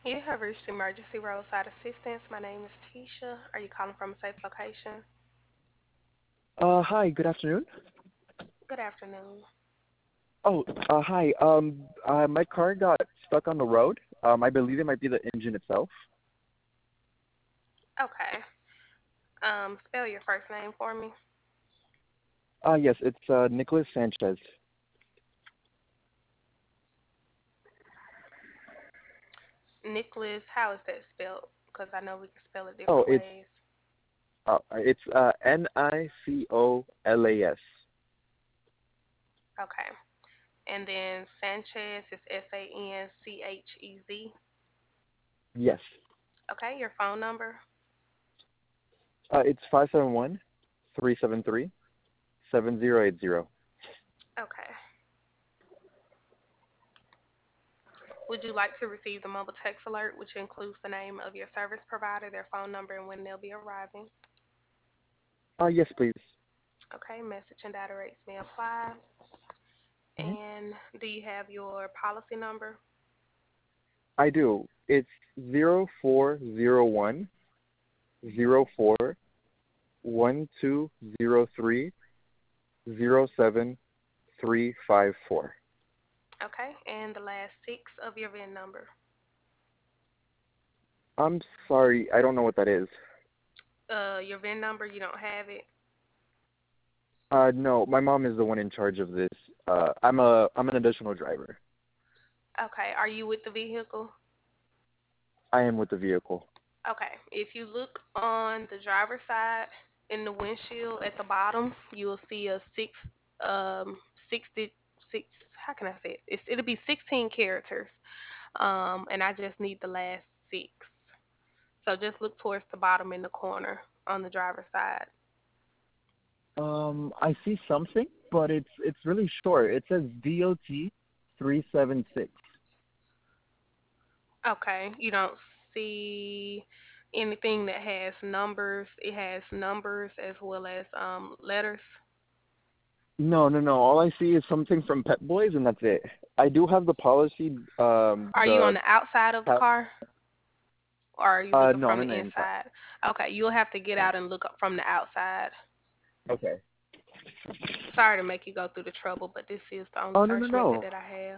You have reached Emergency Roadside Assistance. My name is Tisha. Are you calling from a safe location? Hi, good afternoon. Good afternoon. Hi. My car got stuck on the road. I believe it might be the engine itself. Okay. Spell your first name for me. Yes, it's Nicholas Sanchez. Nicholas, how is that spelled? Because I know we can spell it Oh, different ways. it's Nicolas. Okay. And then Sanchez is Sanchez. Yes. Okay, your phone number. It's 571-373-7080. Okay. Would you like to receive the mobile text alert, which includes the name of your service provider, their phone number, and when they'll be arriving? Yes, please. Okay, message and data rates may apply. hmm And do you have your policy number? I do. It's 0401-04-1203-07354. Okay, and the last six of your VIN number. I'm sorry, I don't know what that is. Your VIN number, you don't have it. No, my mom is the one in charge of this. I'm an additional driver. Okay, are you with the vehicle? I am with the vehicle. Okay, if you look on the driver's side in the windshield at the bottom, you will see a 66. How can I say it? It'll be 16 characters. And I just need the last six. So just look towards the bottom in the corner on the driver's side. I see something, but it's really short. It says DOT 376. Okay, you don't see anything that has numbers. It has numbers as well as letters. No, no, no. All I see is something from Pet Boys, and that's it. I do have the policy. Are you on The the outside of the pa- car or are you looking no, I'm from in the the inside. inside? Okay, you'll have to get Yeah. out and look up from the outside. Okay. Sorry to make you go through the trouble, but this is the only Oh, no, no, search method no. that I have.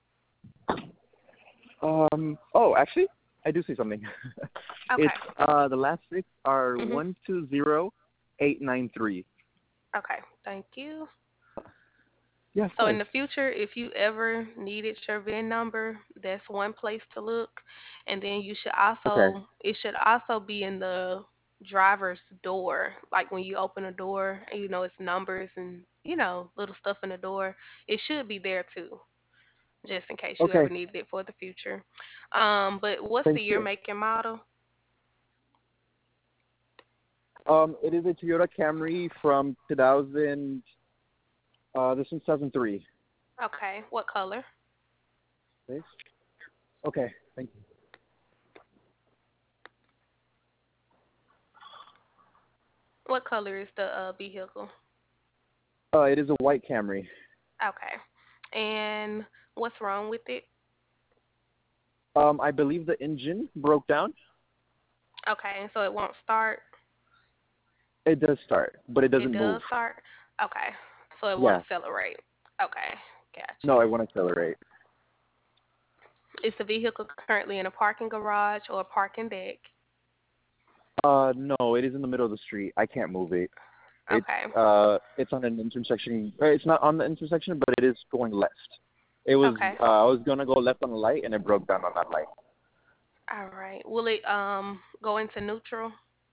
Oh, actually, I do see something. It's Okay. the last six are Mhm. 120893. Okay. Thank you. Yeah, of So in course. the future, if you ever needed your VIN number, that's one place to look. And then Okay. it should also be in the driver's door. Like when you open a door and it's numbers and little stuff in the door. It should be there too, just in case you ever Okay. needed it for the future. But what's the Thank year, you. make, and model? It is a Toyota Camry from 2000. This one's 2003. Okay. What color? Okay. Okay. Thank you. What color is the vehicle? It is a white Camry. Okay. And what's wrong with it? I believe the engine broke down. Okay, and so it won't start. It does start, but it It doesn't move. does start. Okay, so it won't Yeah. accelerate. Okay, got No, you. it won't accelerate. Is the vehicle currently in a parking garage or a parking deck? No, it is in the middle of the street. I can't move it. Okay, It's on an intersection. It's not on the intersection, but it is going left. okay. I was gonna go left on the light, and it broke down on that light. All right. Will it go into neutral?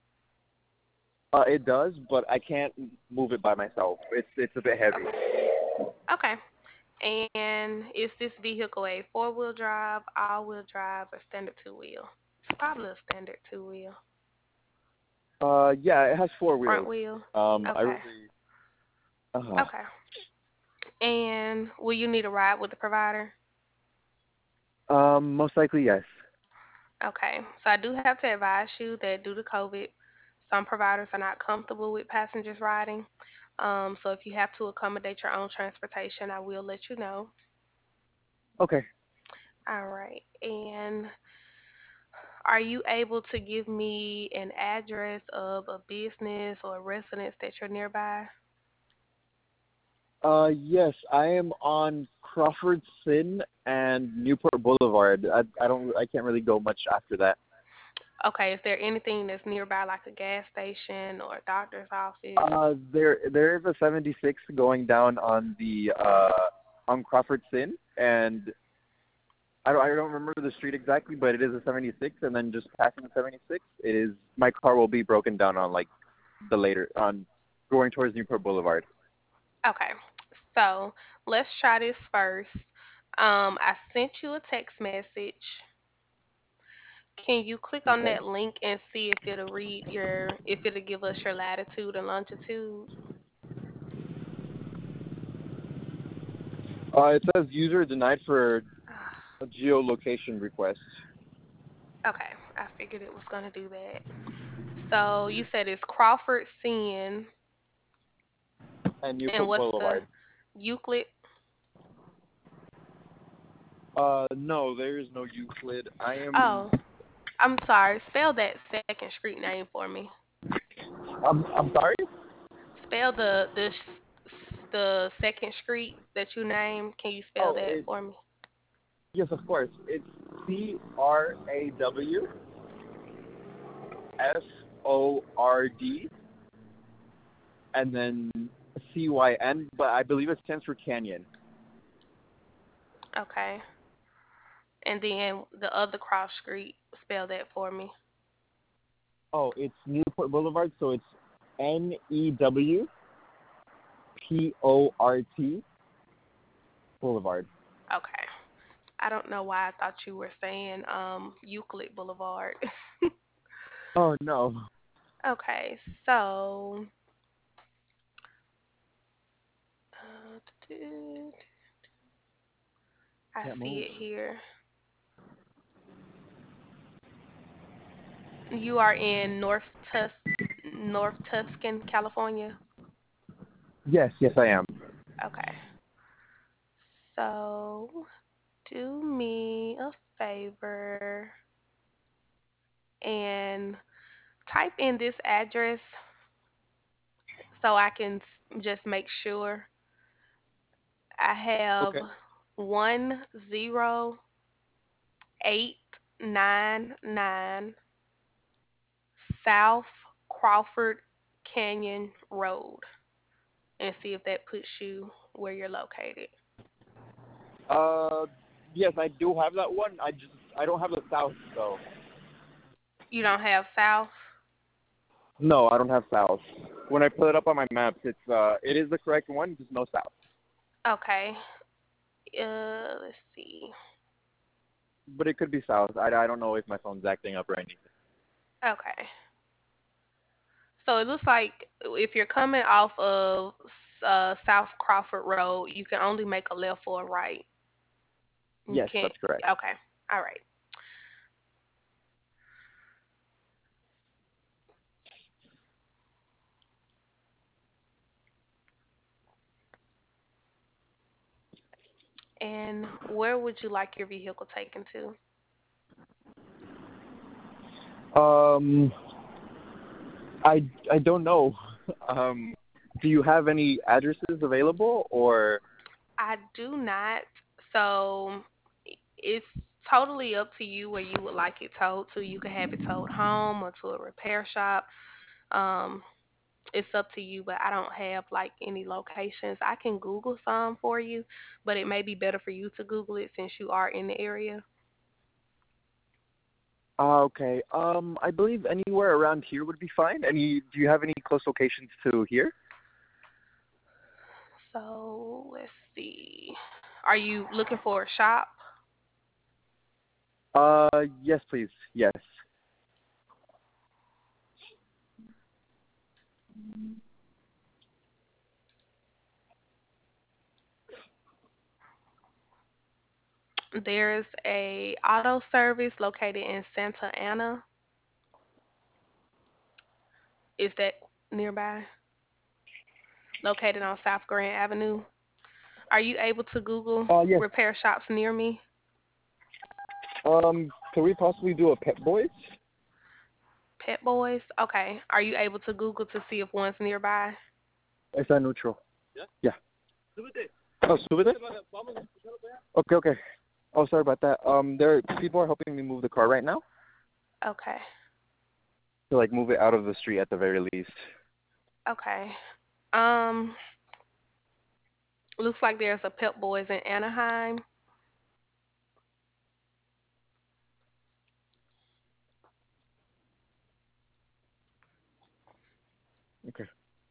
It does, but I can't move it by myself. It's a bit heavy. Okay. Okay. And is this vehicle a four-wheel drive, all-wheel drive, or standard two-wheel? It's probably a standard two-wheel. Yeah, it has four Front wheels. wheel? I Okay. really. Uh-huh. Okay. And will you need a ride with the provider? Most likely yes. Okay, so I do have to advise you that due to COVID, some providers are not comfortable with passengers riding. So if you have to accommodate your own transportation, I will let you know. Okay. All right, and Are you able to give me an address of a business or residence that you're nearby? Yes, I am on Crawford Sin and Newport Boulevard. I can't really go much after that. Okay, is there anything that's nearby, like a gas station or a doctor's office? There is a 76 going down on the on Crawford Sin, and I don't remember the street exactly, but it is a 76, and then just passing the 76, it is my car will be broken down on like the later on going towards Newport Boulevard. Okay, so let's try this first. I sent you a text message. Can you click on Okay. that link and see if if it'll give us your latitude and longitude? It says user denied for a geolocation request. Okay, I figured it was gonna do that. So you said it's Crawford Sin, And and Newport what's the Boulevard. Euclid? No, there is no Euclid. I am. Oh, I'm sorry. Spell that second street name for me. I'm sorry. Spell the second street that you named. Can you spell Oh, that it's for me? yes, of course. It's Crawford, and then Cyn, but I believe it stands for Canyon. Okay. And then the other cross street. Spell that for me. Oh, it's Newport Boulevard, so it's Newport Boulevard. Okay. I don't know why I thought you were saying Euclid Boulevard. Oh no. Okay, so uh, I Can't see move. it here. You are in North Tuscan, California. Yes, yes, I am. Okay. So do me a favor and type in this address so I can just make sure. I have Okay. 10899 South Crawford Canyon Road and see if that puts you where you're located. Uh, yes, I do have that one. I don't have the south though. You don't have South? No, I don't have south. When I put it up on my maps, it is the correct one, just no south. Okay. Let's see. But it could be south. I don't know if my phone's acting up or anything. Okay. So it looks like if you're coming off of South Crawford Road, you can only make a left or a right. You Yes, can't. that's correct. Okay. All right. And where would you like your vehicle taken to? Um, I don't know. Um, do you have any addresses available or? I do not. So it's totally up to you where you would like it towed to. You can have it towed home or to a repair shop. Um, it's up to you, but I don't have like any locations. I can Google some for you, but it may be better for you to Google it since you are in the area. Okay. I believe anywhere around here would be fine. Do you have any close locations to here? So let's see. Are you looking for a shop? Yes, please. Yes. There's a auto service located in Santa Ana. Is that nearby? Located on South Grand Avenue. Are you able to Google Yes. repair shops near me? Could we possibly do a Pet Boys? Pet Boys? Okay. Are you able to Google to see if one's nearby? Está neutral. Yeah. Oh, súbete. Okay, okay. Oh, sorry about that. There people are helping me move the car right now Okay. to like move it out of the street at the very least. Okay. Um, looks like there's a Pep Boys in Anaheim. Okay.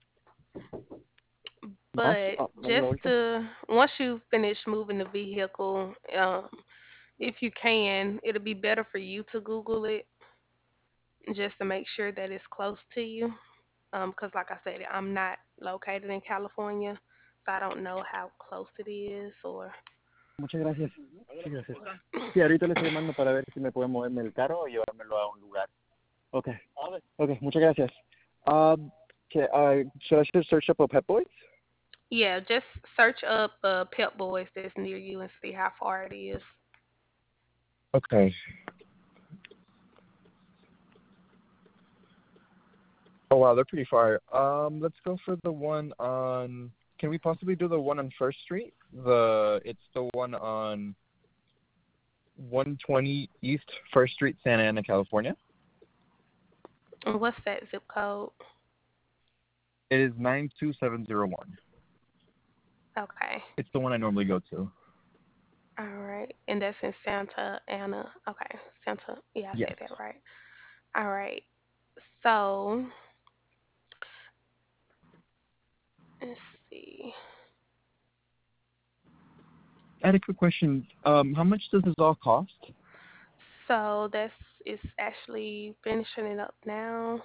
Más. But Ah, ¿no lo just oíste? to once you finish moving the vehicle, if you can, it'll be better for you to Google it just to make sure that it's close to you. Because like I said, I'm not located in California, so I don't know how close it is or Muchas gracias. Muchas gracias. Sí, ahorita le estoy llamando para ver si me puede moverme el carro o llevármelo a un lugar. Okay. Okay, muchas gracias. Okay, should I just search up a Pet Boys? yeah, just search up Pep Boys that's near you and see how far it is. Okay. Oh wow, they're pretty far. Let's go for the one on. Can we possibly do the one on First Street? It's the one on 120 East First Street, Santa Ana, California. And what's that zip code? It is 92701. Okay. It's the one I normally go to. All right. And that's in Santa Ana. Okay. Santa. Yeah, I Yes. said that right. All right. So, let's see. I had a quick question. How much does this all cost? So, that's it's actually finishing it up now.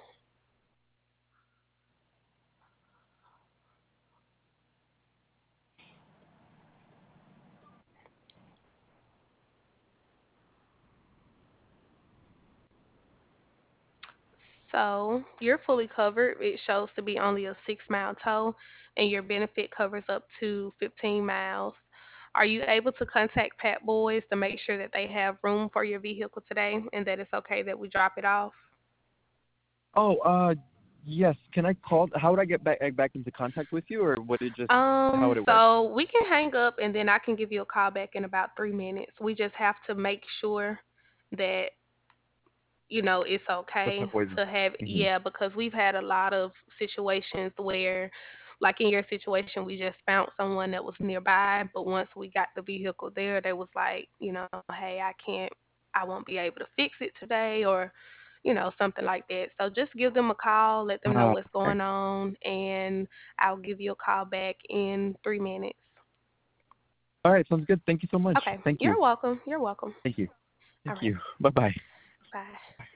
So, you're fully covered. It shows to be only a 6 mile tow, and your benefit covers up to 15 miles. Are you able to contact Pat Boys to make sure that they have room for your vehicle today and that it's okay that we drop it off? Oh, yes. Can I call? How would I get back into contact with you, or would it just how would it work? So we can hang up and then I can give you a call back in about 3 minutes. We just have to make sure that it's The okay Pet Boys. to have, Mm-hmm. yeah, because we've had a lot of situations where, like in your situation, we just found someone that was nearby, but once we got the vehicle there, they was like, hey, I won't be able to fix it today, or something like that. So just give them a call, let them know what's Okay. going on, and I'll give you a call back in 3 minutes. All right. Sounds good. Thank you so much. Okay, Thank you. you're welcome. You're welcome. Thank you. All Thank right, you. Bye bye. bye.